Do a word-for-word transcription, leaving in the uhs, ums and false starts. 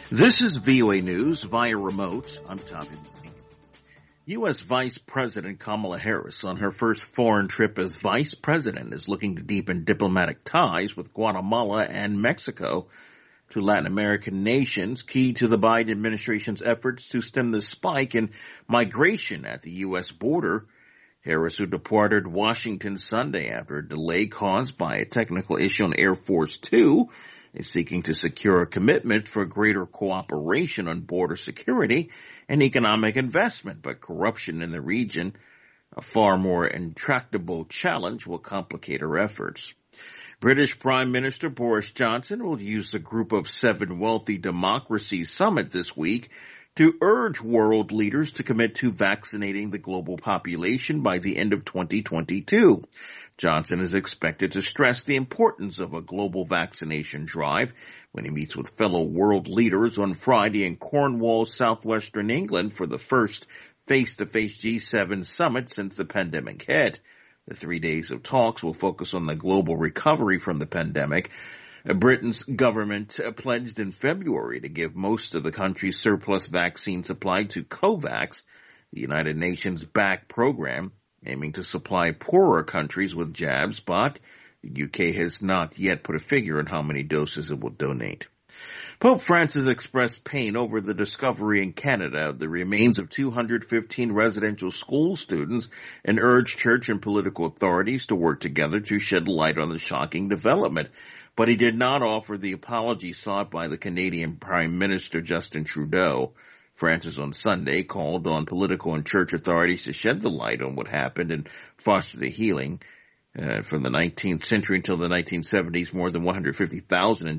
This is V O A News via remote. I'm Tommy. U S. Vice President Kamala Harris, on her first foreign trip as vice president, is looking to deepen diplomatic ties with Guatemala and Mexico, two Latin American nations key to the Biden administration's efforts to stem the spike in migration at the U S border. Harris, who departed Washington Sunday after a delay caused by a technical issue on Air Force Two, is seeking to secure a commitment for greater cooperation on border security and economic investment, but corruption in the region, a far more intractable challenge, will complicate her efforts. British Prime Minister Boris Johnson will use the Group of Seven Wealthy Democracies Summit this week to urge world leaders to commit to vaccinating the global population by the end of twenty twenty-two. Johnson is expected to stress the importance of a global vaccination drive when he meets with fellow world leaders on Friday in Cornwall, southwestern England, for the first face-to-face G seven summit since the pandemic hit. The three days of talks will focus on the global recovery from the pandemic. Britain's government pledged in February to give most of the country's surplus vaccine supply to COVAX, the United Nations-backed program, aiming to supply poorer countries with jabs, but the U K has not yet put a figure on how many doses it will donate. Pope Francis expressed pain over the discovery in Canada of the remains of two hundred fifteen residential school students and urged church and political authorities to work together to shed light on the shocking development. But he did not offer the apology sought by the Canadian Prime Minister Justin Trudeau. Francis on Sunday called on political and church authorities to shed the light on what happened and foster the healing. Uh, from the nineteenth century until the nineteen seventies, more than one hundred fifty thousand